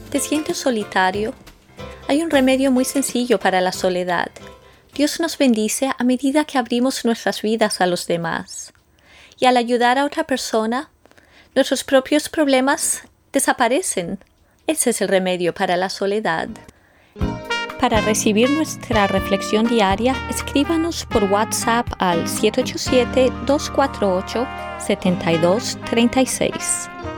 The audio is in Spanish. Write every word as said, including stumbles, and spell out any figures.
¿Te sientes solitario? Hay un remedio muy sencillo para la soledad. Dios nos bendice a medida que abrimos nuestras vidas a los demás. Y al ayudar a otra persona, nuestros propios problemas desaparecen. Ese es el remedio para la soledad. Para recibir nuestra reflexión diaria, escríbanos por WhatsApp al siete ocho siete, dos cuatro ocho, siete dos tres seis.